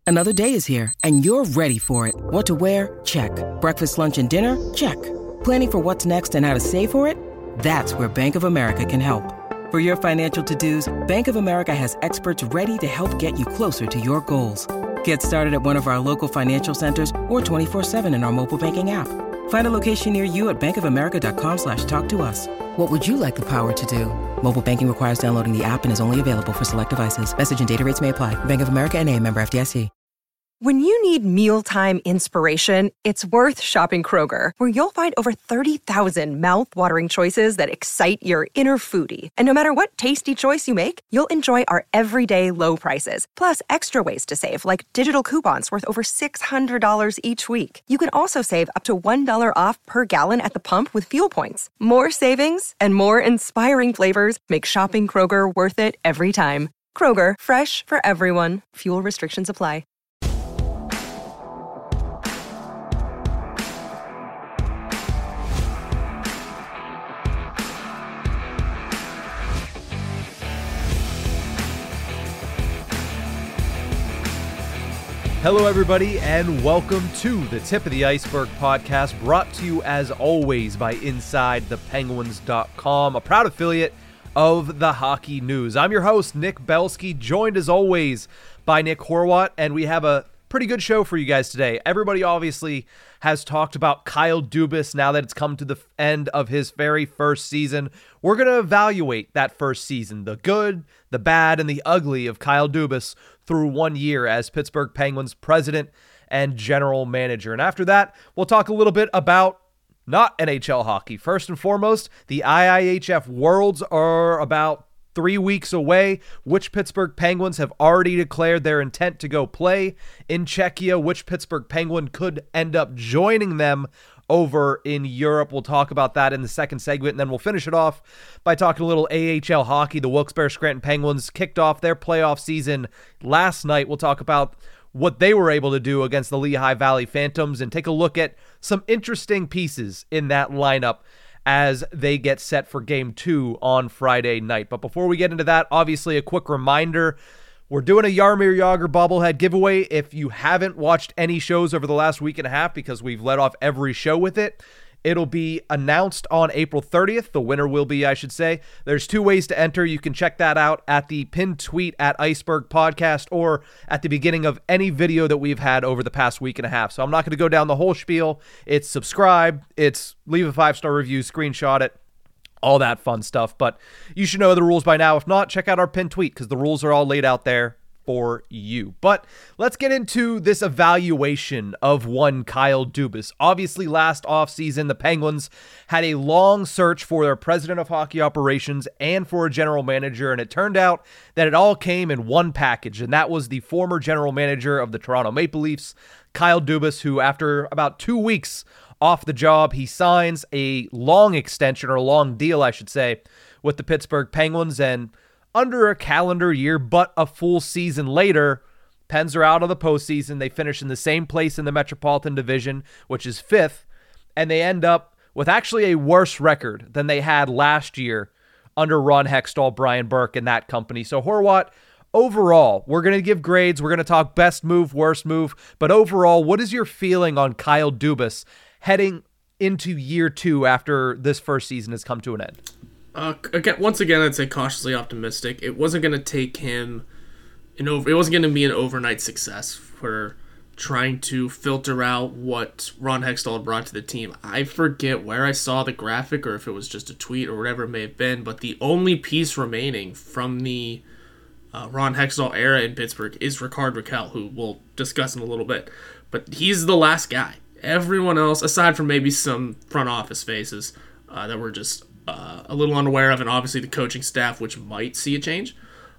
Another day is here, and you're ready for it. What to wear? Check. Breakfast, lunch, and dinner? Check. Planning for what's next and how to save for it? That's where Bank of America can help. For your financial to-dos, Bank of America has experts ready to help get you closer to your goals. Get started at one of our local financial centers or 24/7 in our mobile banking app. Find a location near you at bankofamerica.com/talktous. What would you like the power to do? Mobile banking requires downloading the app and is only available for select devices. Message and data rates may apply. Bank of America N.A., member FDIC. When you need mealtime inspiration, it's worth shopping Kroger, where you'll find over 30,000 mouth-watering choices that excite your inner foodie. And no matter what tasty choice you make, you'll enjoy our everyday low prices, plus extra ways to save, like digital coupons worth over $600 each week. You can also save up to $1 off per gallon at the pump with fuel points. More savings and more inspiring flavors make shopping Kroger worth it every time. Kroger, fresh for everyone. Fuel restrictions apply. Hello, everybody, and welcome to the Tip of the Iceberg podcast, brought to you, as always, by InsideThePenguins.com, a proud affiliate of the Hockey News. I'm your host, Nick Belsky, joined, as always, by Nick Horwat, and we have a pretty good show for you guys today. Everybody, obviously, has talked about Kyle Dubas now that it's come to the end of his very first season. We're going to evaluate that first season, the good, the bad, and the ugly of Kyle Dubas through 1 year as Pittsburgh Penguins president and general manager. And after that, we'll talk a little bit about not NHL hockey. First and foremost, the IIHF Worlds are about 3 weeks away. Which Pittsburgh Penguins have already declared their intent to go play in Czechia? Which Pittsburgh Penguin could end up joining them over in Europe? We'll talk about that in the second segment, and then we'll finish it off by talking a little AHL hockey. The Wilkes-Barre Scranton Penguins kicked off their playoff season last night. We'll talk about what they were able to do against the Lehigh Valley Phantoms and take a look at some interesting pieces in that lineup as they get set for Game 2 on Friday night. But before we get into that, obviously a quick reminder, we're doing a Jaromir Jagr bobblehead giveaway. If you haven't watched any shows over the last week and a half, because we've let off every show with it, it'll be announced on April 30th. The winner will be, I should say. There's 2 ways to enter. You can check that out at the pinned tweet at Iceberg Podcast or at the beginning of any video that we've had over the past week and a half. So I'm not going to go down the whole spiel. It's subscribe, it's leave a 5-star review, screenshot it, all that fun stuff. But you should know the rules by now. If not, check out our pinned tweet because the rules are all laid out there for you. But let's get into this evaluation of one Kyle Dubas. Obviously, last offseason, the Penguins had a long search for their president of hockey operations and for a general manager, and it turned out that it all came in one package, and that was the former general manager of the Toronto Maple Leafs, Kyle Dubas, who after about 2 weeks off the job, he signs a long extension, or a long deal, I should say, with the Pittsburgh Penguins, and under a calendar year, but a full season later, Pens are out of the postseason. They finish in the same place in the Metropolitan Division, which is 5th, and they end up with actually a worse record than they had last year under Ron Hextall, Brian Burke, and that company. So Horwat, overall, we're going to give grades. We're going to talk best move, worst move, but overall, what is your feeling on Kyle Dubas heading into year 2 after this first season has come to an end? Once again, I'd say cautiously optimistic. It wasn't going to take him it wasn't going to be an overnight success for trying to filter out what Ron Hextall brought to the team. I forget where I saw the graphic or if it was just a tweet or whatever it may have been, but the only piece remaining from the Ron Hextall era in Pittsburgh is Rickard Rakell, who we'll discuss in a little bit. But he's the last guy. Everyone else, aside from maybe some front office faces that were just a little unaware of, and obviously the coaching staff, which might see a change,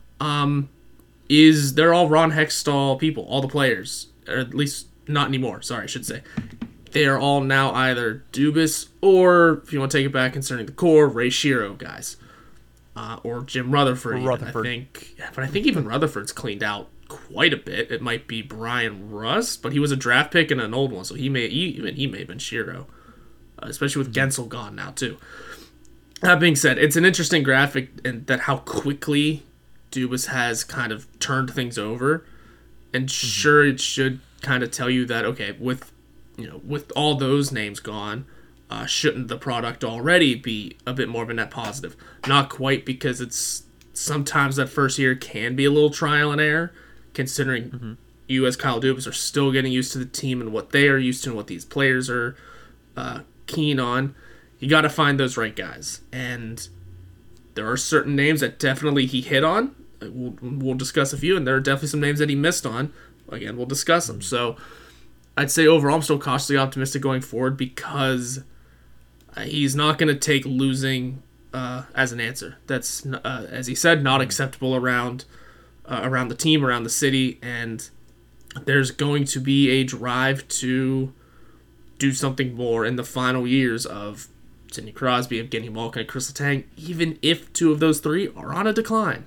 they're all Ron Hextall people, all the players, or at least not anymore, sorry, I should say. They are all now either Dubas or, if you want to take it back concerning the core, Ray Shero guys. Or Jim Rutherford. I think even Rutherford's cleaned out quite a bit. It might be Brian Rust, but he was a draft pick and an old one, so he may have been Shero, especially with Gensel gone now too. That being said, it's an interesting graphic and that how quickly Dubas has kind of turned things over And sure, it should kind of tell you that, okay, with all those names gone, shouldn't the product already be a bit more of a net positive? Not quite, because it's sometimes that first year can be a little trial and error, considering you as Kyle Dubas are still getting used to the team and what they are used to and what these players are keen on. You got to find those right guys. And there are certain names that definitely he hit on. We'll discuss a few, and there are definitely some names that he missed on. Again, we'll discuss them. So I'd say overall I'm still cautiously optimistic going forward, because he's not going to take losing as an answer. That's, as he said, not acceptable around the team, around the city, and there's going to be a drive to do something more in the final years of Sidney Crosby, Evgeny Malkin, and Chris Letang, even if two of those three are on a decline.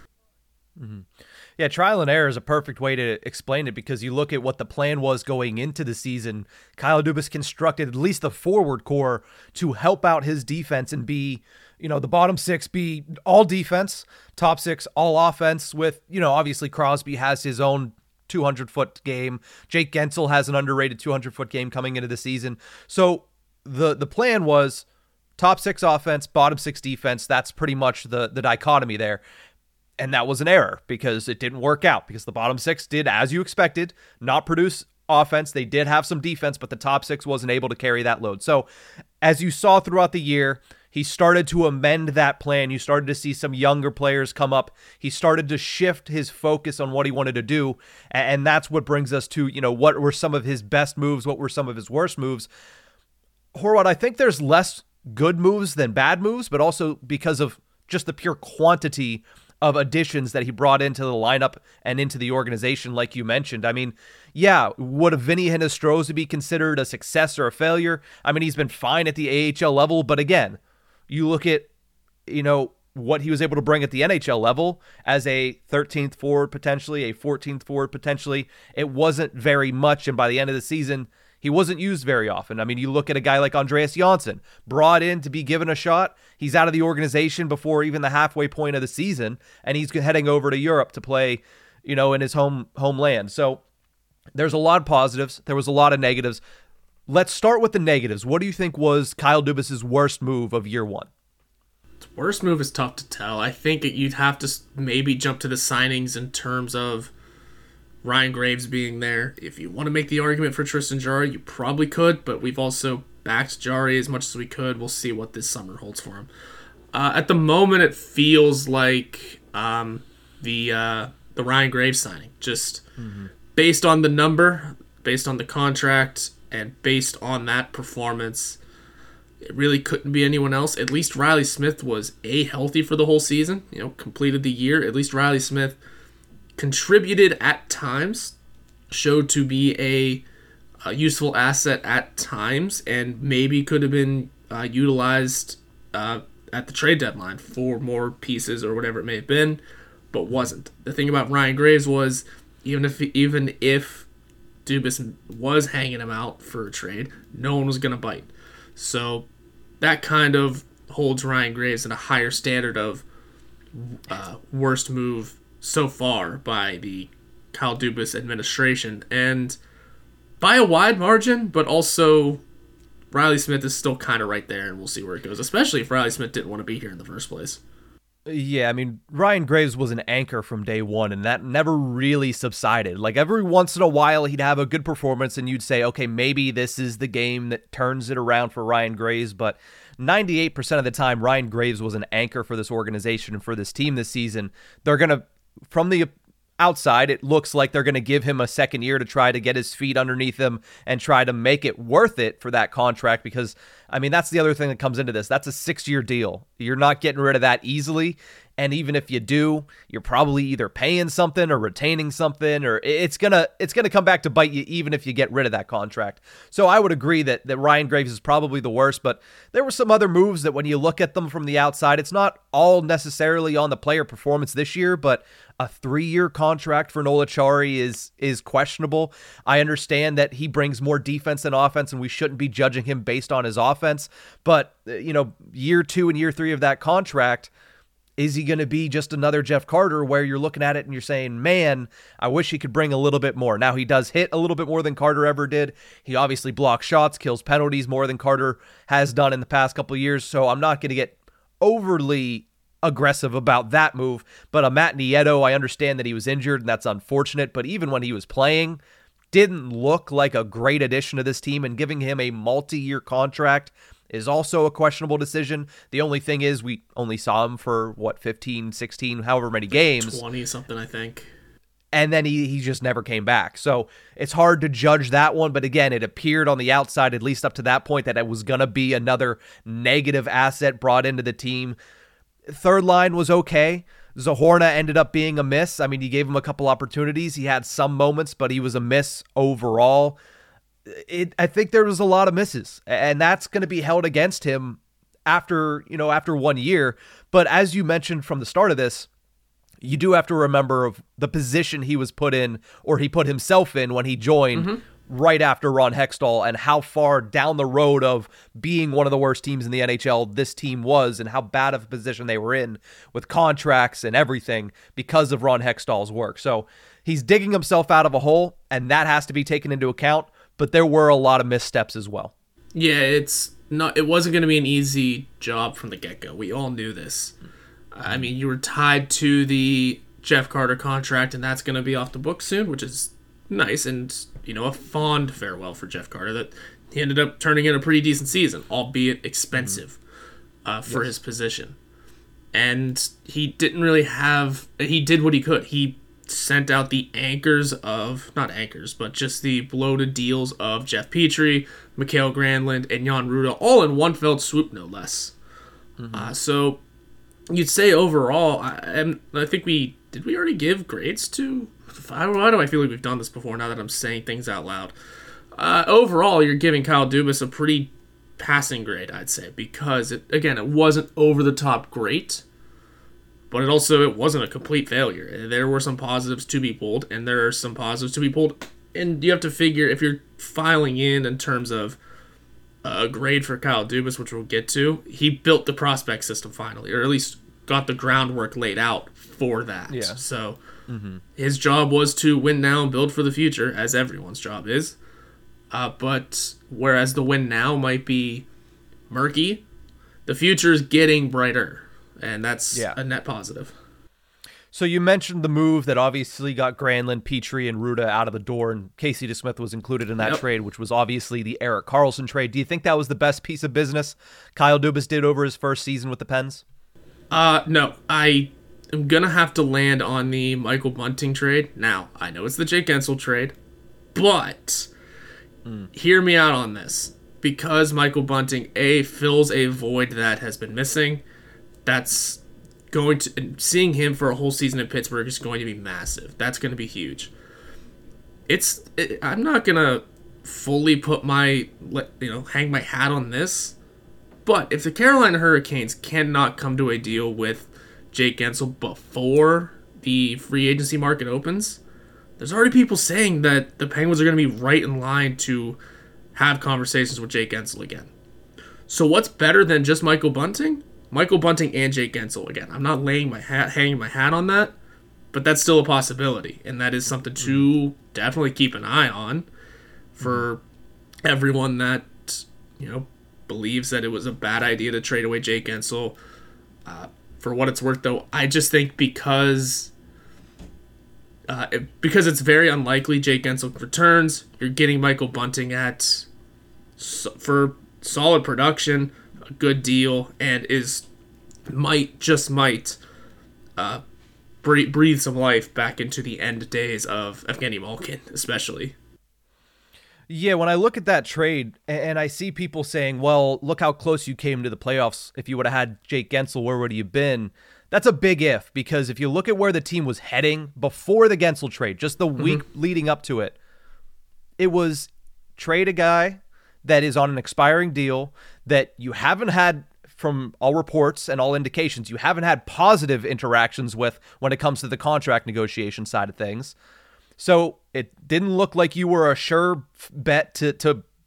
Yeah, trial and error is a perfect way to explain it, because you look at what the plan was going into the season. Kyle Dubas constructed at least the forward core to help out his defense and be, the bottom six be all defense, top six all offense, with, obviously Crosby has his own 200-foot game. Jake Gensel has an underrated 200-foot game coming into the season. So the plan was top six offense, bottom six defense. That's pretty much the dichotomy there. And that was an error, because it didn't work out, because the bottom six did, as you expected, not produce offense. They did have some defense, but the top six wasn't able to carry that load. So as you saw throughout the year, he started to amend that plan. You started to see some younger players come up. He started to shift his focus on what he wanted to do. And that's what brings us to, what were some of his best moves? What were some of his worst moves? Horwat, I think there's less good moves than bad moves, but also because of just the pure quantity of additions that he brought into the lineup and into the organization, like you mentioned. I mean, yeah, would a Vinny Hinostroza be considered a success or a failure? I mean, he's been fine at the AHL level, but again, you look at, what he was able to bring at the NHL level as a 13th forward, potentially, a 14th forward, potentially. It wasn't very much, and by the end of the season, he wasn't used very often. I mean, you look at a guy like Andreas Johnsson, brought in to be given a shot. He's out of the organization before even the halfway point of the season, and he's heading over to Europe to play, in his homeland. So there's a lot of positives. There was a lot of negatives. Let's start with the negatives. What do you think was Kyle Dubas' worst move of year one? Worst move is tough to tell. I think you'd have to maybe jump to the signings in terms of Ryan Graves being there. If you want to make the argument for Tristan Jarry, you probably could, but we've also backed Jarry as much as we could. We'll see what this summer holds for him. At the moment, it feels like the Ryan Graves signing, just based on the number, based on the contract, and based on that performance, it really couldn't be anyone else. At least Riley Smith was healthy for the whole season, completed the year. At least Riley Smith contributed at times, showed to be a useful asset at times, and maybe could have been utilized at the trade deadline for more pieces or whatever it may have been, but wasn't. The thing about Ryan Graves was, even if Dubas was hanging him out for a trade, no one was going to bite. So that kind of holds Ryan Graves in a higher standard of worst move so far by the Kyle Dubas administration, and by a wide margin, but also Riley Smith is still kind of right there, and we'll see where it goes, especially if Riley Smith didn't want to be here in the first place. Yeah, I mean, Ryan Graves was an anchor from day one, and that never really subsided. Like, every once in a while, he'd have a good performance, and you'd say, okay, maybe this is the game that turns it around for Ryan Graves, but 98% of the time, Ryan Graves was an anchor for this organization and for this team this season. They're going to, from the outside, it looks like they're going to give him a second year to try to get his feet underneath him and try to make it worth it for that contract, because, I mean, that's the other thing that comes into this. That's a 6-year deal. You're not getting rid of that easily, and even if you do, you're probably either paying something or retaining something, or it's gonna come back to bite you even if you get rid of that contract. So I would agree that Ryan Graves is probably the worst, but there were some other moves that when you look at them from the outside, it's not all necessarily on the player performance this year, but a 3-year contract for Noel Acciari is questionable. I understand that he brings more defense than offense, and we shouldn't be judging him based on his offense. But, year 2 and year 3 of that contract, is he going to be just another Jeff Carter where you're looking at it and you're saying, man, I wish he could bring a little bit more. Now, he does hit a little bit more than Carter ever did. He obviously blocks shots, kills penalties more than Carter has done in the past couple of years. So I'm not going to get overly aggressive about that move. But a Matt Nieto, I understand that he was injured and that's unfortunate. But even when he was playing, didn't look like a great addition to this team, and giving him a multi-year contract is also a questionable decision. The only thing is we only saw him for, 15, 16, however many games. 20 something, I think. And then he just never came back. So it's hard to judge that one. But again, it appeared on the outside, at least up to that point, that it was going to be another negative asset brought into the team. Third line was okay. Zohorna ended up being a miss. I mean, he gave him a couple opportunities. He had some moments, but he was a miss overall. I think there was a lot of misses, and that's going to be held against him after 1 year. But as you mentioned from the start of this, you do have to remember of the position he was put in, or he put himself in when he joined right after Ron Hextall, and how far down the road of being one of the worst teams in the NHL this team was, and how bad of a position they were in with contracts and everything because of Ron Hextall's work. So he's digging himself out of a hole, and that has to be taken into account. But there were a lot of missteps as well. Yeah, it wasn't going to be an easy job from the get-go. We all knew this. I mean, you were tied to the Jeff Carter contract, and that's going to be off the books soon, which is nice, and, a fond farewell for Jeff Carter that he ended up turning in a pretty decent season, albeit expensive for his position. And he didn't really he did what he could. He sent out the not anchors, but just the bloated deals of Jeff Petrie, Mikael Granlund, and Jan Rutta, all in one fell swoop, no less. So you'd say overall, I think we already give grades to? Why do I feel like we've done this before now that I'm saying things out loud? Overall, you're giving Kyle Dubas a pretty passing grade, I'd say, because it wasn't over the top great, but it wasn't a complete failure. There were some positives to be pulled, and there are some positives to be pulled. And you have to figure, if you're filing in terms of a grade for Kyle Dubas, which we'll get to, he built the prospect system finally, or at least got the groundwork laid out for that. Yeah. So his job was to win now and build for the future, as everyone's job is. But whereas the win now might be murky, the future is getting brighter. And that's a net positive. So you mentioned the move that obviously got Granlund, Petrie, and Rutta out of the door, and Casey DeSmith was included in that trade, which was obviously the Erik Karlsson trade. Do you think that was the best piece of business Kyle Dubas did over his first season with the Pens? No. I am going to have to land on the Michael Bunting trade. Now, I know it's the Jake Guentzel trade, but hear me out on this. Because Michael Bunting, fills a void that has been missing, that's going to, seeing him for a whole season in Pittsburgh is going to be massive. That's going to be huge. I'm not going to fully put hang my hat on this, but if the Carolina Hurricanes cannot come to a deal with Jake Guentzel before the free agency market opens, there's already people saying that the Penguins are going to be right in line to have conversations with Jake Guentzel again. So what's better than just Michael Bunting? Michael Bunting and Jake Guentzel again. I'm not hanging my hat on that, but that's still a possibility, and that is something to definitely keep an eye on for everyone that believes that it was a bad idea to trade away Jake Guentzel. For what it's worth, though, I just think because it's very unlikely Jake Guentzel returns, you're getting Michael Bunting for solid production, a good deal, and might breathe some life back into the end days of Evgeny Malkin, especially. Yeah, when I look at that trade and I see people saying, well, look how close you came to the playoffs. If you would have had Jake Guentzel, where would you have been? That's a big if, because if you look at where the team was heading before the Guentzel trade, just the week leading up to it, it was trade a guy that is on an expiring deal that you haven't had, from all reports and all indications, you haven't had positive interactions with when it comes to the contract negotiation side of things. So it didn't look like you were a sure bet to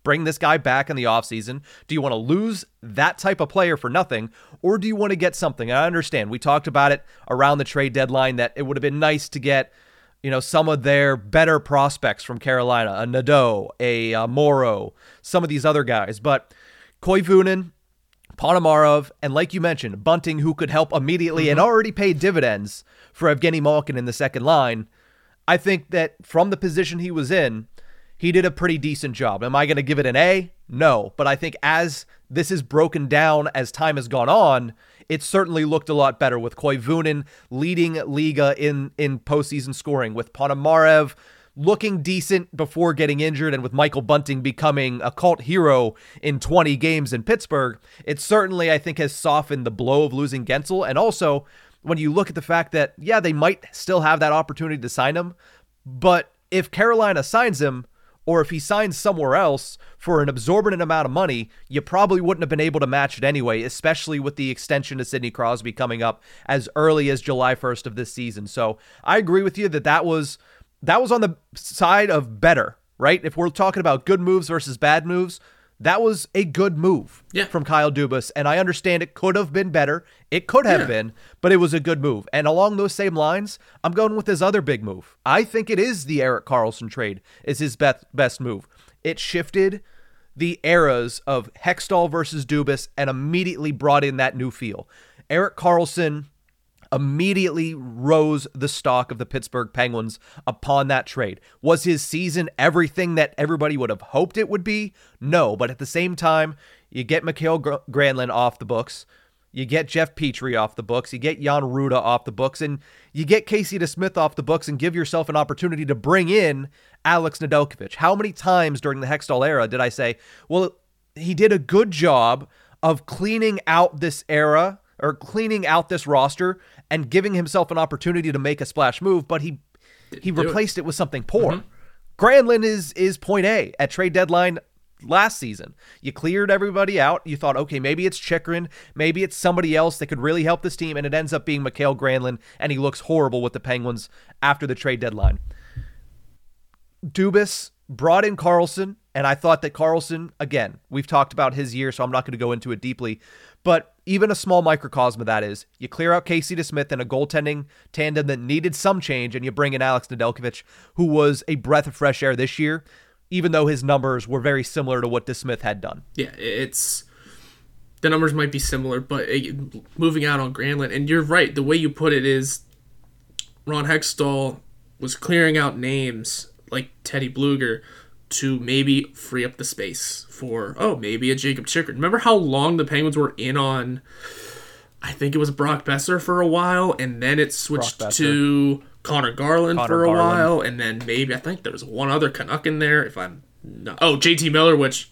bring this guy back in the offseason? Do you want to lose that type of player for nothing, or do you want to get something? I understand. We talked about it around the trade deadline that it would have been nice to get, some of their better prospects from Carolina, a Nadeau, a Morrow, some of these other guys. But Koivunen, Ponomarev, and like you mentioned, Bunting, who could help immediately and already paid dividends for Evgeny Malkin in the second line. I think that from the position he was in, he did a pretty decent job. Am I going to give it an A? No. But I think as this is broken down as time has gone on, it certainly looked a lot better with Koivunen leading Liga in postseason scoring, with Ponomarev looking decent before getting injured, and with Michael Bunting becoming a cult hero in 20 games in Pittsburgh. It certainly, I think, has softened the blow of losing Gensel. And also, when you look at the fact that, yeah, they might still have that opportunity to sign him, but if Carolina signs him, or if he signs somewhere else for an absorbent amount of money, you probably wouldn't have been able to match it anyway, especially with the extension to Sidney Crosby coming up as early as July 1st of this season. So I agree with you that was on the side of better, right? If we're talking about good moves versus bad moves, that was a good move from Kyle Dubas, and I understand it could have been better. It could have been, but it was a good move. And along those same lines, I'm going with his other big move. I think it is the Erik Karlsson trade is his best move. It shifted the eras of Hextall versus Dubas and immediately brought in that new feel. Erik Karlsson immediately rose the stock of the Pittsburgh Penguins upon that trade. Was his season everything that everybody would have hoped it would be? No, but at the same time, you get Mikael Granlund off the books, you get Jeff Petrie off the books, you get Jan Ruda off the books, and you get Casey DeSmith off the books and give yourself an opportunity to bring in Alex Nedeljkovic. How many times during the Hextall era did I say, well, he did a good job of cleaning out this era or cleaning out this roster and giving himself an opportunity to make a splash move, but he replaced it with something poor. Granlund is point A at trade deadline last season. You cleared everybody out. You thought, okay, maybe it's Chychrun, maybe it's somebody else that could really help this team, and it ends up being Mikael Granlund, and he looks horrible with the Penguins after the trade deadline. Dubas brought in Karlsson, and I thought that Karlsson, again, we've talked about his year, so I'm not going to go into it deeply, but even a small microcosm of that is you clear out Casey DeSmith in a goaltending tandem that needed some change, and you bring in Alex Nedeljkovic, who was a breath of fresh air this year, even though his numbers were very similar to what DeSmith had done. Yeah, the numbers might be similar, but moving out on Granlund, and you're right, the way you put it is Ron Hextall was clearing out names like Teddy Bluger to maybe free up the space for, maybe a Jacob Chychrun. Remember how long the Penguins were in on, I think it was Brock Besser for a while, and then it switched to Connor Garland for a while, and then maybe, I think there was one other Canuck in there, if I'm not, JT Miller, which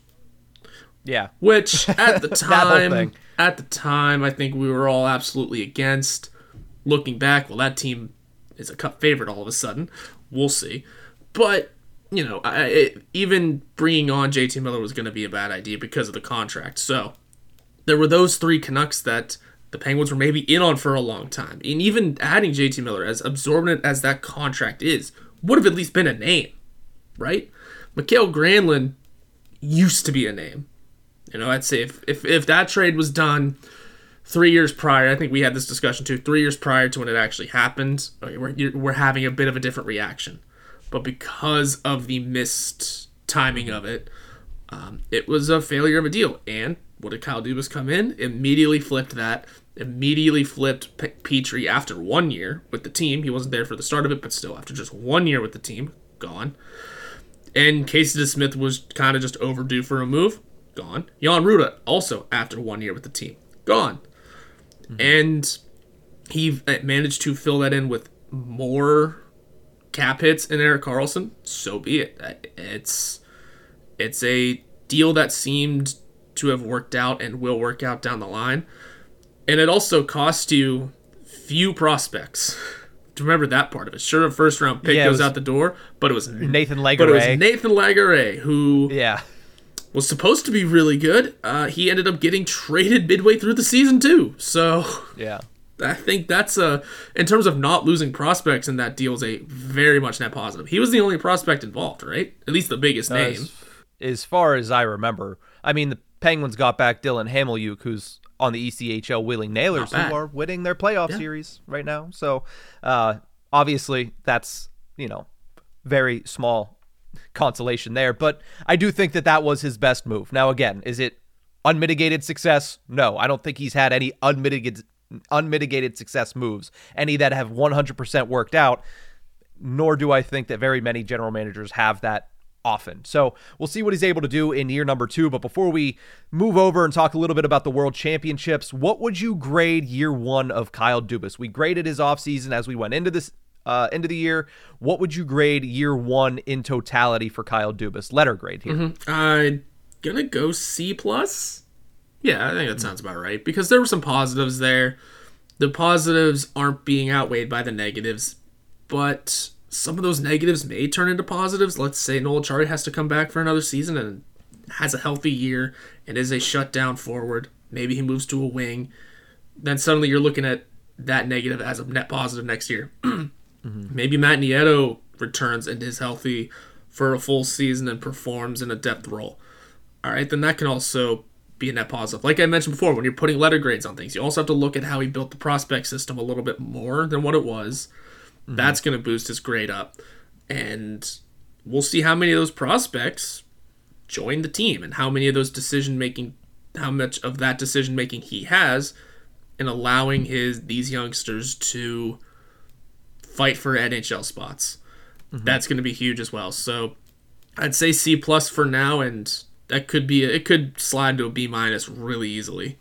at the time, I think we were all absolutely against. Looking back, well, that team is a cup favorite all of a sudden. We'll see. But, even bringing on JT Miller was going to be a bad idea because of the contract. So there were those three Canucks that the Penguins were maybe in on for a long time. And even adding JT Miller, as absorbent as that contract is, would have at least been a name, right? Mikael Granlund used to be a name. I'd say if that trade was done 3 years prior, I think we had this discussion too, 3 years prior to when it actually happened, we're having a bit of a different reaction. But because of the missed timing of it, it was a failure of a deal. And what did Kyle Dubas come in? Immediately flipped that. Immediately flipped Petrie after 1 year with the team. He wasn't there for the start of it, but still, after just 1 year with the team, gone. And Casey DeSmith was kind of just overdue for a move, gone. Jan Ruda, also after 1 year with the team, gone. And he managed to fill that in with more cap hits in Erik Karlsson. So be it. It's a deal that seemed to have worked out and will work out down the line. And it also cost you few prospects. To remember that part of it. Sure, a first round pick goes out the door, but it was Nathan Legare. But it was Nathan Legare, who was supposed to be really good. He ended up getting traded midway through the season too. So I think that's in terms of not losing prospects in that deal, is a very much net positive. He was the only prospect involved, right? At least the biggest name. as far as I remember. I mean, the Penguins got back Dylan Hamiluk, who's on the ECHL Wheeling Nailers, who are winning their playoff series right now. So obviously that's, very small consolation there. But I do think that was his best move. Now, again, is it unmitigated success? No, I don't think he's had any unmitigated success moves, any that have 100% worked out, nor do I think that very many general managers have that often. So we'll see what he's able to do in year number 2. But before we move over and talk a little bit about the World Championships, what would you grade year 1 of Kyle Dubas? We graded his offseason as we went into this into the year. What would you grade year 1 in totality for Kyle Dubas? Letter grade here. I'm gonna go C+. Yeah, I think that sounds about right, because there were some positives there. The positives aren't being outweighed by the negatives, but some of those negatives may turn into positives. Let's say Noel Acciari has to come back for another season and has a healthy year and is a shutdown forward. Maybe he moves to a wing. Then suddenly you're looking at that negative as a net positive next year. Maybe Matt Nieto returns and is healthy for a full season and performs in a depth role. All right, then that can also be a net positive. Like I mentioned before, when you're putting letter grades on things, you also have to look at how he built the prospect system a little bit more than what it was. That's going to boost his grade up. And we'll see how many of those prospects join the team and how many of those how much of that decision-making he has in allowing these youngsters to fight for NHL spots. That's going to be huge as well. So I'd say C+ for now, and that it could slide to a B- really easily.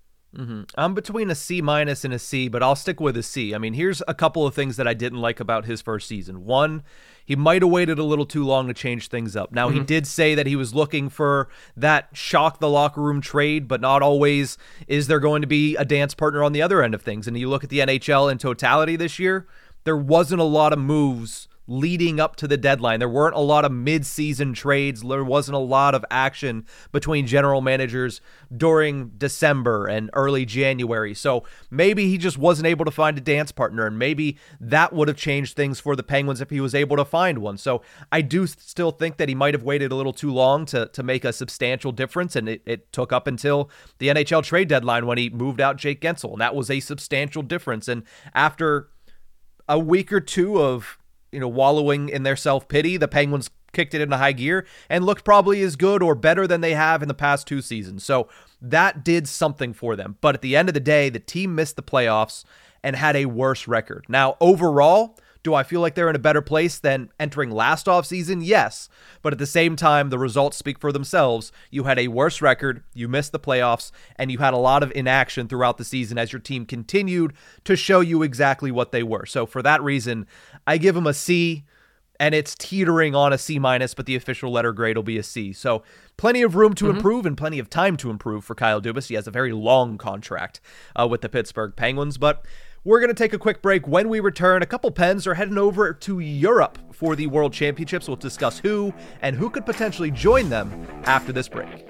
I'm between a C- and a C, but I'll stick with a C. I mean, here's a couple of things that I didn't like about his first season. One, he might have waited a little too long to change things up. Now, he did say that he was looking for that shock the locker room trade, but not always is there going to be a dance partner on the other end of things. And you look at the NHL in totality this year, there wasn't a lot of moves leading up to the deadline. There weren't a lot of mid-season trades. There wasn't a lot of action between general managers during December and early January. So maybe he just wasn't able to find a dance partner, and maybe that would have changed things for the Penguins if he was able to find one. So I do still think that he might have waited a little too long to make a substantial difference, and it took up until the NHL trade deadline when he moved out Jake Gensel, and that was a substantial difference. And after a week or two of wallowing in their self-pity, the Penguins kicked it into high gear and looked probably as good or better than they have in the past 2 seasons. So that did something for them. But at the end of the day, the team missed the playoffs and had a worse record. Now, overall, do I feel like they're in a better place than entering last offseason? Yes. But at the same time, the results speak for themselves. You had a worse record, you missed the playoffs, and you had a lot of inaction throughout the season as your team continued to show you exactly what they were. So for that reason, I give them a C, and it's teetering on a C-, but the official letter grade will be a C. So plenty of room to improve and plenty of time to improve for Kyle Dubas. He has a very long contract with the Pittsburgh Penguins, but we're going to take a quick break. When we return, a couple Pens are heading over to Europe for the World Championships. We'll discuss who and who could potentially join them after this break.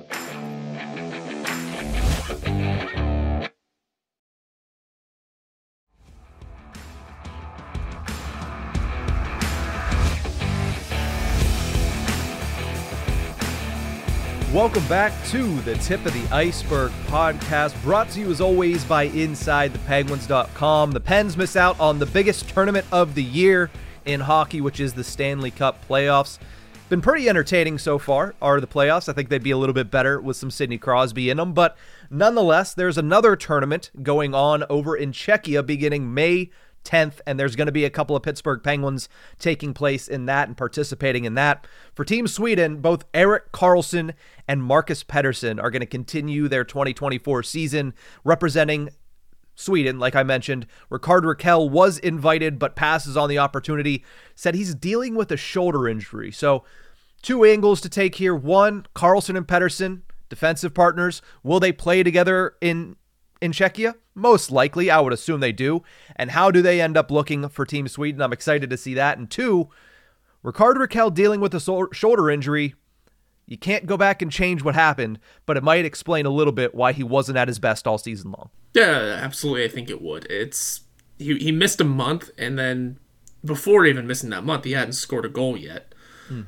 Welcome back to the Tip of the Iceberg podcast, brought to you as always by InsideThePenguins.com. The Pens miss out on the biggest tournament of the year in hockey, which is the Stanley Cup playoffs. Been pretty entertaining so far, are the playoffs. I think they'd be a little bit better with some Sidney Crosby in them, but nonetheless, there's another tournament going on over in Czechia beginning May 10th, and there's going to be a couple of Pittsburgh Penguins taking place in that and participating in that. For Team Sweden, both Erik Karlsson and Marcus Pettersson are going to continue their 2024 season representing Sweden. Like I mentioned, Rickard Rakell was invited but passes on the opportunity, said he's dealing with a shoulder injury. So 2 angles to take here. One, Karlsson and Pettersson, defensive partners. Will they play together in Czechia? Most likely, I would assume they do. And how do they end up looking for Team Sweden? I'm excited to see that. And 2, Rickard Rakell dealing with a shoulder injury. You can't go back and change what happened, but it might explain a little bit why he wasn't at his best all season long. Yeah, absolutely. I think it would. He missed a month, and then before even missing that month, he hadn't scored a goal yet.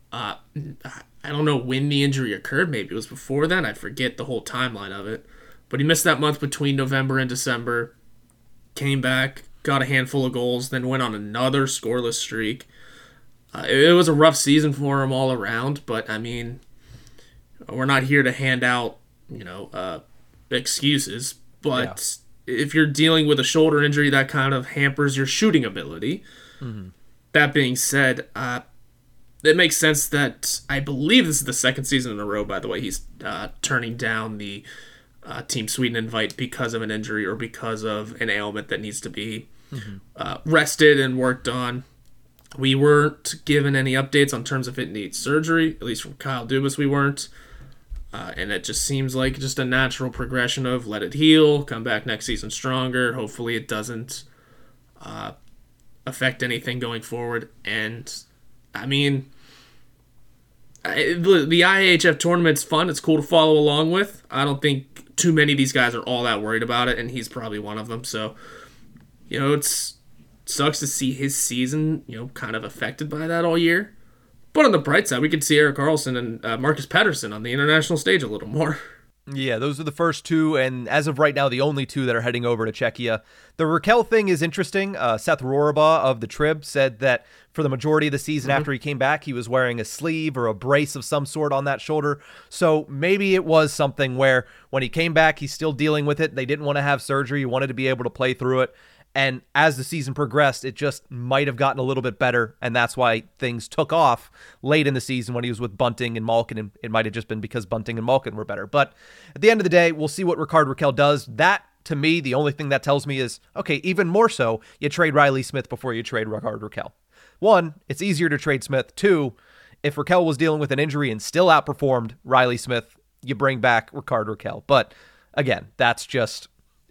I don't know when the injury occurred. Maybe it was before then. I forget the whole timeline of it. But he missed that month between November and December. Came back, got a handful of goals, then went on another scoreless streak. It was a rough season for him all around, but I mean, we're not here to hand out, excuses. But if you're dealing with a shoulder injury, that kind of hampers your shooting ability. Mm-hmm. That being said, it makes sense that I believe this is the second season in a row, by the way, he's turning down the Team Sweden invite because of an injury or because of an ailment that needs to be rested and worked on. We weren't given any updates on terms if it needs surgery, at least from Kyle Dubas we weren't. And it just seems like just a natural progression of let it heal, come back next season stronger. Hopefully it doesn't affect anything going forward. And, I mean, the IAHF tournament's fun. It's cool to follow along with. I don't think too many of these guys are all that worried about it, and he's probably one of them. So, it's sucks to see his season, kind of affected by that all year. But on the bright side, we could see Erik Karlsson and Marcus Pettersson on the international stage a little more. Yeah, those are the first two, and as of right now, the only two that are heading over to Czechia. The Raquel thing is interesting. Seth Rorabaugh of the Trib said that for the majority of the season after he came back, he was wearing a sleeve or a brace of some sort on that shoulder. So maybe it was something where when he came back, he's still dealing with it. They didn't want to have surgery. He wanted to be able to play through it. And as the season progressed, it just might have gotten a little bit better, and that's why things took off late in the season when he was with Bunting and Malkin, and it might have just been because Bunting and Malkin were better. But at the end of the day, we'll see what Rickard Rakell does. That, to me, the only thing that tells me is, okay, even more so, you trade Riley Smith before you trade Rickard Rakell. One, it's easier to trade Smith. Two, if Rakell was dealing with an injury and still outperformed Riley Smith, you bring back Rickard Rakell. But again, that's just,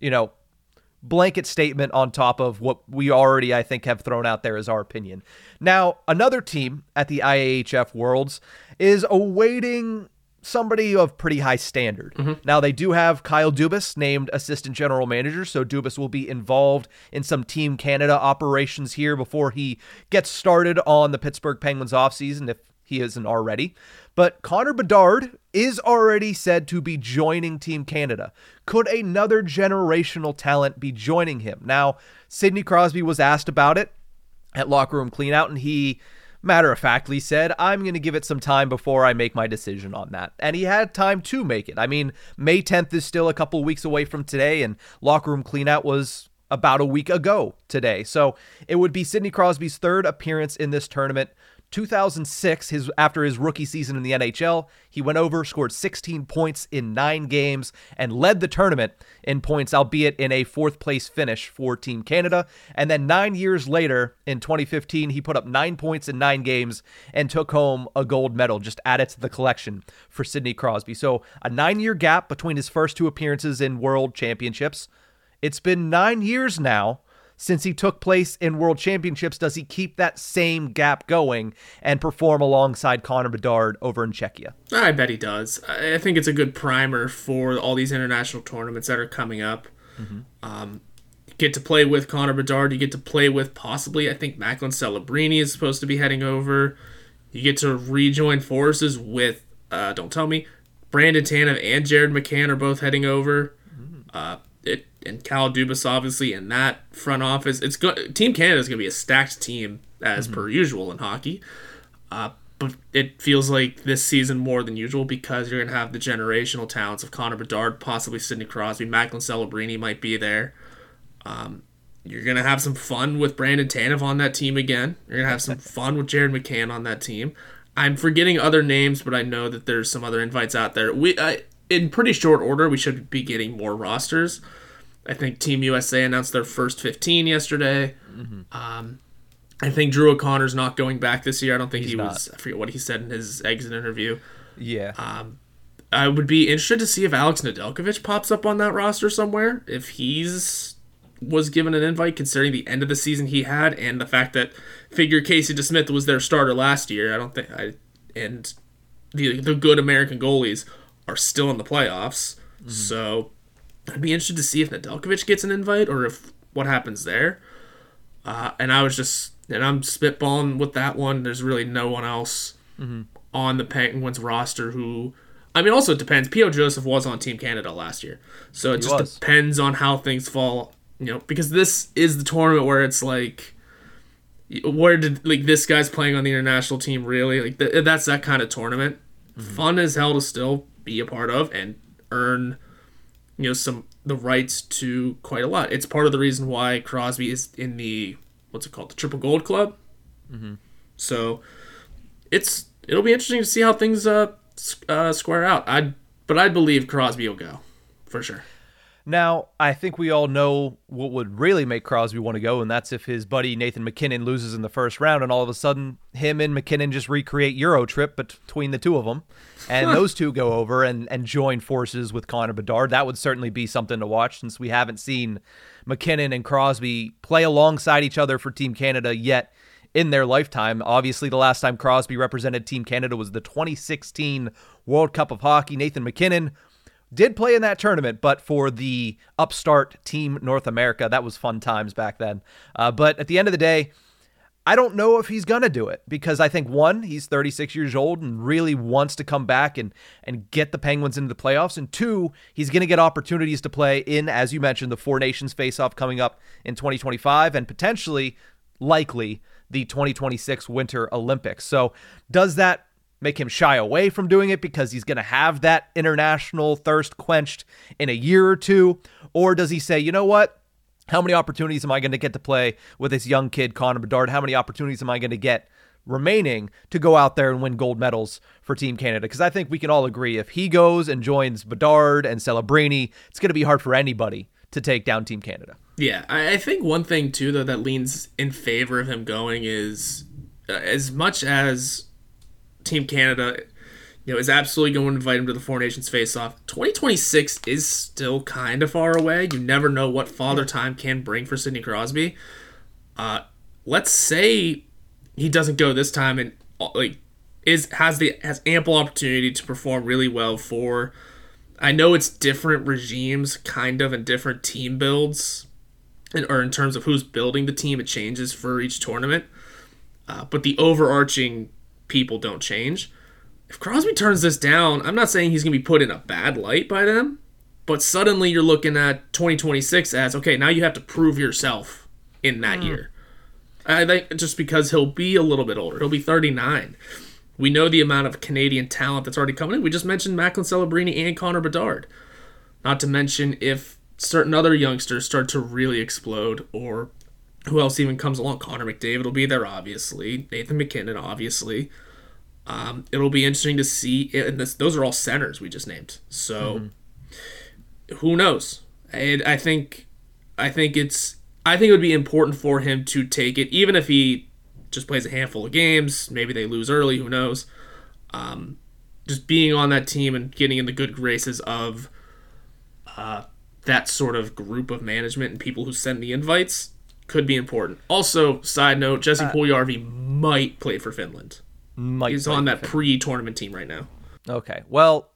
blanket statement on top of what we already, I think, have thrown out there as our opinion. Now, another team at the IAHF Worlds is awaiting somebody of pretty high standard. Now, they do have Kyle Dubas named assistant general manager, so Dubas will be involved in some Team Canada operations here before he gets started on the Pittsburgh Penguins offseason, if he isn't already. But Connor Bedard is already said to be joining Team Canada. Could another generational talent be joining him? Now, Sidney Crosby was asked about it at Locker Room Cleanout, and he matter-of-factly said, I'm going to give it some time before I make my decision on that. And he had time to make it. I mean, May 10th is still a couple weeks away from today, and Locker Room Cleanout was about a week ago today. So it would be Sidney Crosby's third appearance in this tournament. 2006, after his rookie season in the NHL, he went over, scored 16 points in 9 games, and led the tournament in points, albeit in a 4th place finish for Team Canada. And then 9 years later, in 2015, he put up 9 points in 9 games and took home a gold medal, just added to the collection for Sidney Crosby. So a 9-year gap between his first 2 appearances in World Championships. It's been 9 years now since he took place in World Championships. Does he keep that same gap going and perform alongside Connor Bedard over in Czechia? I bet he does. I think it's a good primer for all these international tournaments that are coming up. You get to play with Connor Bedard. You get to play with possibly, I think, Macklin Celebrini is supposed to be heading over. You get to rejoin forces with, don't tell me, Brandon Tanev and Jared McCann are both heading over. And Kyle Dubas, obviously, in that front office. Team Canada is going to be a stacked team, as per usual in hockey. But it feels like this season more than usual because you're going to have the generational talents of Connor Bedard, possibly Sidney Crosby, Macklin Celebrini might be there. You're going to have some fun with Brandon Tanev on that team again. You're going to have some fun with Jared McCann on that team. I'm forgetting other names, but I know that there's some other invites out there. In pretty short order, we should be getting more rosters. I think Team USA announced their first 15 yesterday. I think Drew O'Connor's not going back this year. I don't think he was. I forget what he said in his exit interview. Yeah. I would be interested to see if Alex Nedeljkovic pops up on that roster somewhere. If was given an invite, considering the end of the season he had and the fact that Casey DeSmith was their starter last year. And the good American goalies are still in the playoffs. So I'd be interested to see if Nedeljkovic gets an invite or if what happens there. And I'm spitballing with that one. There's really no one else on the Penguins roster who, I mean, also it depends. P.O. Joseph was on Team Canada last year. So it just depends on how things fall, because this is the tournament where it's like, where did this guy's playing on the international team really? Like that's that kind of tournament. Fun as hell to still be a part of and earn, the rights to quite a lot. It's part of the reason why Crosby is in the the Triple Gold Club. So it'll be interesting to see how things square out. I believe Crosby will go for sure. Now, I think we all know what would really make Crosby want to go, and that's if his buddy Nathan MacKinnon loses in the first round, and all of a sudden, him and MacKinnon just recreate Euro trip between the two of them, and those two go over and join forces with Connor Bedard. That would certainly be something to watch, since we haven't seen MacKinnon and Crosby play alongside each other for Team Canada yet in their lifetime. Obviously, the last time Crosby represented Team Canada was the 2016 World Cup of Hockey. Nathan MacKinnon did play in that tournament, but for the upstart Team North America. That was fun times back then. But at the end of the day, I don't know if he's going to do it, because I think, one, he's 36 years old and really wants to come back and get the Penguins into the playoffs. And two, he's going to get opportunities to play in, as you mentioned, the Four Nations face-off coming up in 2025 and potentially, likely, the 2026 Winter Olympics. So does that make him shy away from doing it because he's going to have that international thirst quenched in a year or two? Or does he say, you know what? How many opportunities am I going to get to play with this young kid, Connor Bedard? How many opportunities am I going to get remaining to go out there and win gold medals for Team Canada? Because I think we can all agree, if he goes and joins Bedard and Celebrini, it's going to be hard for anybody to take down Team Canada. Yeah, I think one thing, too, though, that leans in favor of him going is, as much as Team Canada, is absolutely going to invite him to the Four Nations face-off, 2026 is still kind of far away. You never know what Father Time can bring for Sidney Crosby. Let's say he doesn't go this time and has ample opportunity to perform really well for. I know it's different regimes, kind of, and different team builds, or in terms of who's building the team, it changes for each tournament. But the overarching people don't change. If Crosby turns this down, I'm not saying he's going to be put in a bad light by them, but suddenly you're looking at 2026 as, okay, now you have to prove yourself in that year. I think just because he'll be a little bit older. He'll be 39. We know the amount of Canadian talent that's already coming in. We just mentioned Macklin Celebrini and Connor Bedard. Not to mention if certain other youngsters start to really explode, or who else even comes along. Connor McDavid will be there, obviously. Nathan MacKinnon, obviously. It'll be interesting to see. And those are all centers we just named. So, who knows? I think it would be important for him to take it, even if he just plays a handful of games. Maybe they lose early. Who knows? Just being on that team and getting in the good graces of that sort of group of management and people who send the invites could be important. Also, side note, Jesse Puljujärvi might play for Finland. He's on that pre-tournament team right now. Okay. Well,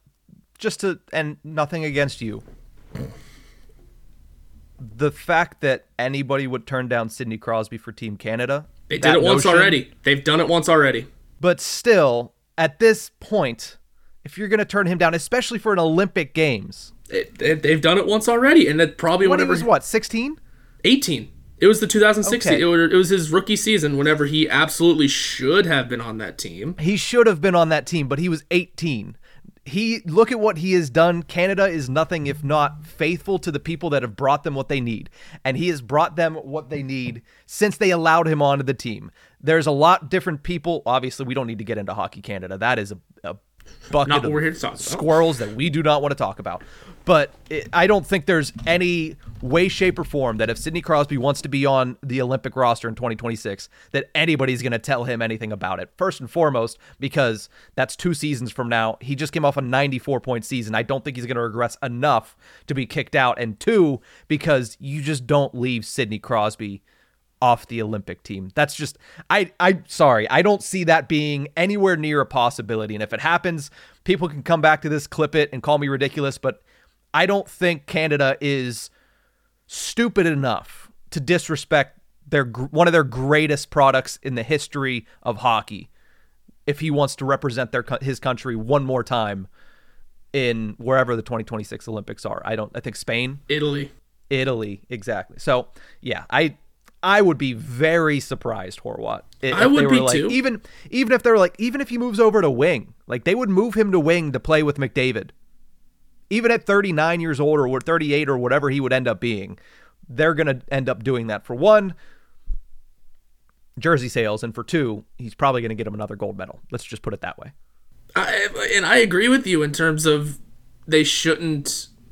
and nothing against you. The fact that anybody would turn down Sidney Crosby for Team Canada. They did it once already. They've done it once already. But still, at this point, if you're going to turn him down, especially for an Olympic Games. They've done it once already. And that probably when he was what, 16? 18. It was the 2016. Okay. It was his rookie season whenever he absolutely should have been on that team. He should have been on that team, but he was 18. Look at what he has done. Canada is nothing if not faithful to the people that have brought them what they need. And he has brought them what they need since they allowed him onto the team. There's a lot different people. Obviously, we don't need to get into Hockey Canada. That is a bucket not what of we're here to talk about. Squirrels that we do not want to talk about. But I don't think there's any way, shape, or form that if Sidney Crosby wants to be on the Olympic roster in 2026, that anybody's going to tell him anything about it. First and foremost, because that's 2 seasons from now. He just came off a 94-point season. I don't think he's going to regress enough to be kicked out. And 2, because you just don't leave Sidney Crosby off the Olympic team. That's just, I'm sorry. I don't see that being anywhere near a possibility. And if it happens, people can come back to this, clip it, and call me ridiculous, but I don't think Canada is stupid enough to disrespect one of their greatest products in the history of hockey if he wants to represent his country one more time in wherever the 2026 Olympics are. I think Spain, Italy, exactly. So yeah, I would be very surprised, Horwat. I would be too. Even if they're like, even if he moves over to wing, like they would move him to wing to play with McDavid. Even at 39 years old or 38 or whatever he would end up being, they're going to end up doing that. For one, jersey sales, and for two, he's probably going to get him another gold medal. Let's just put it that way. I agree with you in terms of I agree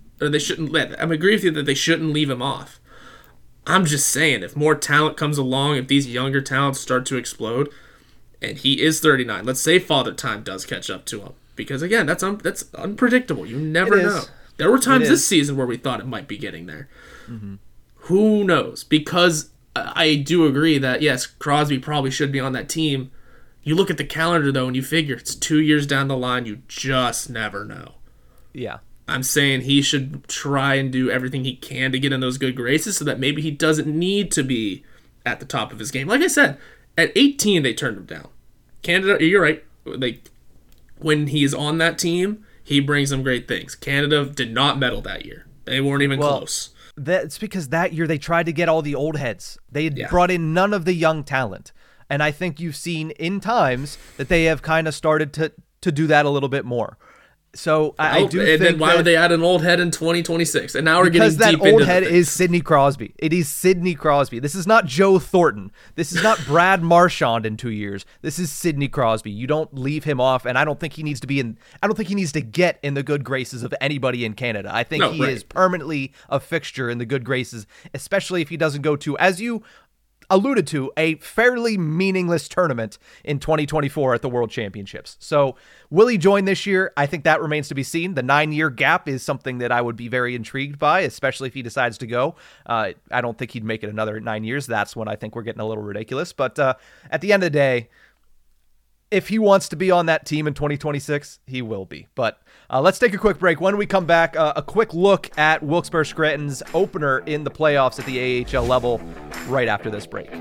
with you that they shouldn't leave him off. I'm just saying, if more talent comes along, if these younger talents start to explode, and he is 39, let's say Father Time does catch up to him. Because again, that's unpredictable. You never know. There were times this season where we thought it might be getting there. Mm-hmm. Who knows? Because I do agree that, yes, Crosby probably should be on that team. You look at the calendar, though, and you figure it's 2 years down the line. You just never know. Yeah. I'm saying he should try and do everything he can to get in those good graces so that maybe he doesn't need to be at the top of his game. Like I said, at 18, they turned him down. Canada, you're right. When he's on that team, he brings them great things. Canada did not medal that year. They weren't even close. That's because that year they tried to get all the old heads. They brought in none of the young talent. And I think you've seen in times that they have kind of started to do that a little bit more. So I do think then why would they add an old head in 2026? And now we're getting deep into because that old head is Sidney Crosby. It is Sidney Crosby. This is not Joe Thornton. This is not Brad Marchand in 2 years. This is Sidney Crosby. You don't leave him off, and I don't think he needs to be in. I don't think he needs to get in the good graces of anybody in Canada. I think he is permanently a fixture in the good graces, especially if he doesn't go to, as you alluded to, a fairly meaningless tournament in 2024 at the World Championships. So will he join this year? I think that remains to be seen. The 9-year gap is something that I would be very intrigued by, especially if he decides to go. I don't think he'd make it another 9 years. That's when I think we're getting a little ridiculous. But at the end of the day, if he wants to be on that team in 2026, he will be. But let's take a quick break. When we come back, a quick look at Wilkes-Barre Scranton's opener in the playoffs at the AHL level right after this break.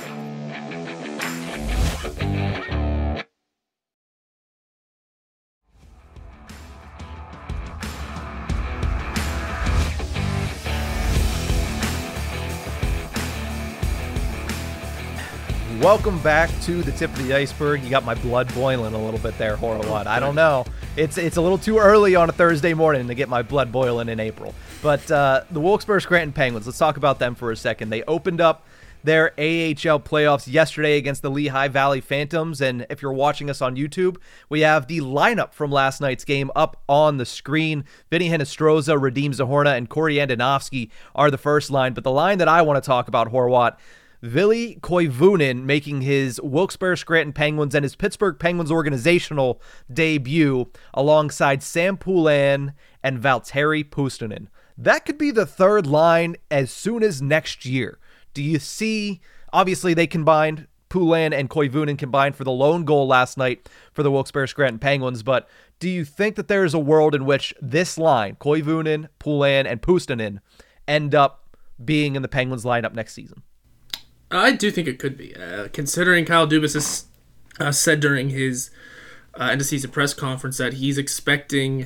Welcome back to the tip of the iceberg. You got my blood boiling a little bit there, Horowat. I don't know. It's a little too early on a Thursday morning to get my blood boiling in April. But the Wilkes-Barre Scranton Penguins, let's talk about them for a second. They opened up their AHL playoffs yesterday against the Lehigh Valley Phantoms. And if you're watching us on YouTube, we have the lineup from last night's game up on the screen. Vinny Hinostroza, Radim Zahorna, and Corey Andonovsky are the first line. But the line that I want to talk about, Horwat, Ville Koivunen making his Wilkes-Barre Scranton Penguins and his Pittsburgh Penguins organizational debut alongside Sam Poulin and Valtteri Puustinen. That could be the third line as soon as next year. Do you see, obviously they combined, Poulin and Koivunen combined for the lone goal last night for the Wilkes-Barre Scranton Penguins, but do you think that there is a world in which this line, Koivunen, Poulin, and Puustinen, end up being in the Penguins lineup next season? I do think it could be. Considering Kyle Dubas has said during his end-of-season press conference that he's expecting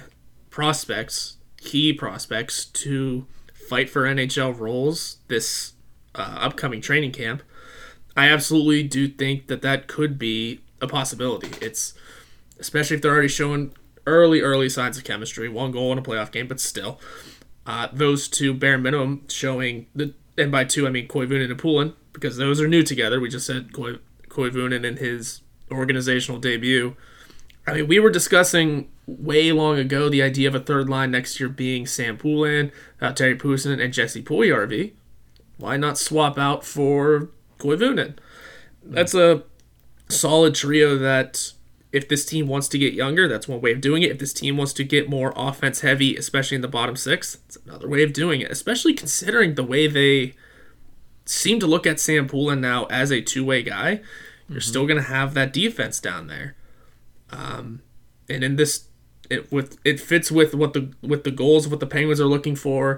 key prospects, to fight for NHL roles this upcoming training camp, I absolutely do think that could be a possibility. It's especially if they're already showing early signs of chemistry. 1 goal in a playoff game, but still. Those two bare minimum showing, and by two I mean Koivunen and Poulin, because those are new together. We just said Koivunen in his organizational debut. I mean, we were discussing way long ago the idea of a third line next year being Sam Poulin, Terry Puustinen, and Jesse Puljujarvi. Why not swap out for Koivunen? That's a solid trio that if this team wants to get younger, that's one way of doing it. If this team wants to get more offense heavy, especially in the bottom six, that's another way of doing it, especially considering the way they seem to look at Sam Poulin now as a two-way guy. You're still going to have that defense down there. And in this, it fits with what the goals of what the Penguins are looking for,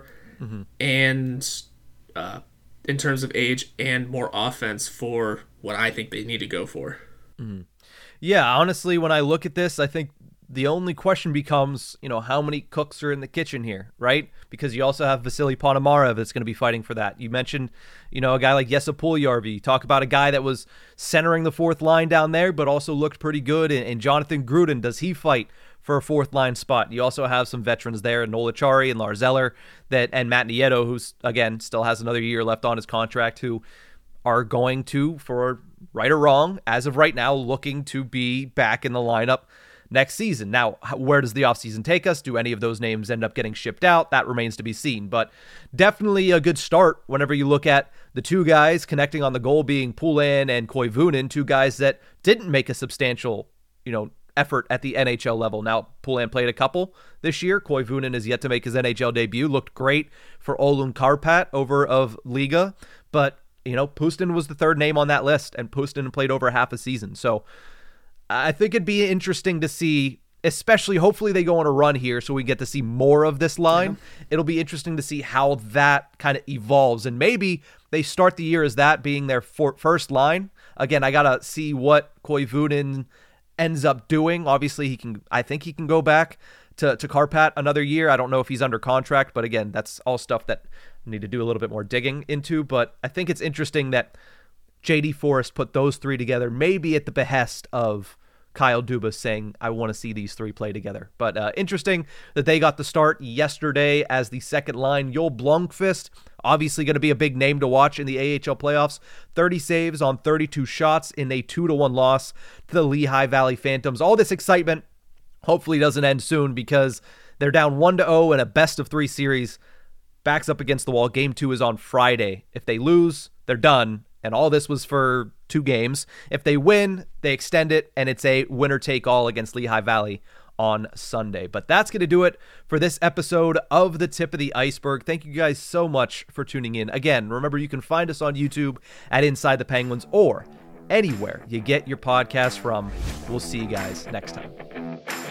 and in terms of age and more offense for what I think they need to go for. Yeah, honestly, when I look at this, I think the only question becomes, how many cooks are in the kitchen here, right? Because you also have Vasily Ponomarev that's going to be fighting for that. You mentioned, a guy like Jesse Puljujärvi. You talk about a guy that was centering the fourth line down there, but also looked pretty good. And Jonathan Gruden, does he fight for a fourth line spot? You also have some veterans there, Noel Acciari and Lars Eller, and Matt Nieto, who's, again, still has another year left on his contract, who are going to, for right or wrong, as of right now, looking to be back in the lineup next season. Now, where does the offseason take us? Do any of those names end up getting shipped out? That remains to be seen, but definitely a good start whenever you look at the two guys connecting on the goal being Poulin and Koivunen, two guys that didn't make a substantial, effort at the NHL level. Now, Poulin played a couple this year. Koivunen is yet to make his NHL debut. Looked great for Oulun Karpat over of Liga, but Pustin was the third name on that list, and Pustin played over half a season. So I think it'd be interesting to see, especially hopefully they go on a run here so we get to see more of this line. Yeah. It'll be interesting to see how that kind of evolves, and maybe they start the year as that being their first line. Again, I got to see what Koivunen ends up doing. Obviously, I think he can go back to Karpat another year. I don't know if he's under contract, but again, that's all stuff that I need to do a little bit more digging into. But I think it's interesting that J.D. Forrest put those three together, maybe at the behest of Kyle Dubas saying, I want to see these three play together. But interesting that they got the start yesterday as the second line. Joel Blomqvist, obviously going to be a big name to watch in the AHL playoffs. 30 saves on 32 shots in a 2-1 loss to the Lehigh Valley Phantoms. All this excitement hopefully doesn't end soon, because they're down 1-0 in a best-of-3 series. Backs up against the wall. Game 2 is on Friday. If they lose, they're done. And all this was for 2 games. If they win, they extend it, and it's a winner-take-all against Lehigh Valley on Sunday. But that's going to do it for this episode of The Tip of the Iceberg. Thank you guys so much for tuning in. Again, remember you can find us on YouTube at Inside the Penguins or anywhere you get your podcasts from. We'll see you guys next time.